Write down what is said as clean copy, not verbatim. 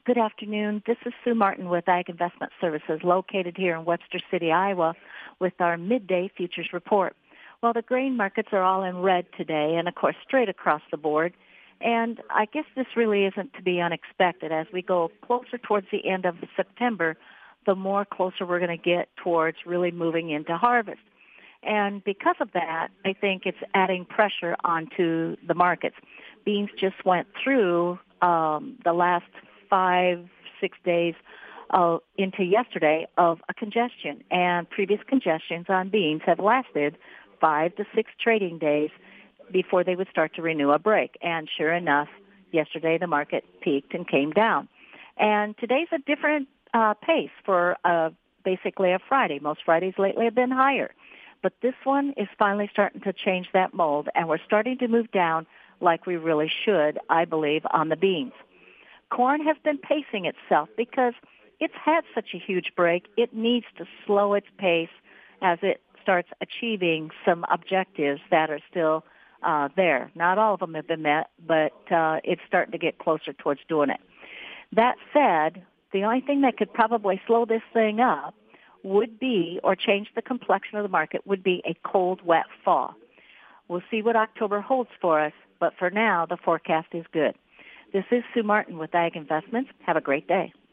Good afternoon. This is Sue Martin with Ag Investment Services, located here in Webster City, Iowa, with our midday futures report. Well, the grain markets are all in red today, and of course, straight across the board. And I guess this really isn't to be unexpected. As we go closer towards the end of September, the more closer we're going to get towards really moving into harvest. And because of that, I think it's adding pressure onto the markets. Beans just went through the last 5-6 days into yesterday of a congestion, and previous congestions on beans have lasted 5 to 6 trading days before they would start to renew a break. And sure enough, yesterday the market peaked and came down. And today's a different pace for basically a Friday. Most Fridays lately have been higher. But this one is finally starting to change that mold, and we're starting to move down like we really should, I believe, on the beans. Corn has been pacing itself because it's had such a huge break. It needs to slow its pace as it starts achieving some objectives that are still there. Not all of them have been met, but it's starting to get closer towards doing it. That said, the only thing that could probably slow this thing up would be, or change the complexion of the market, would be a cold, wet fall. We'll see what October holds for us, but for now, the forecast is good. This is Sue Martin with Ag Investments. Have a great day.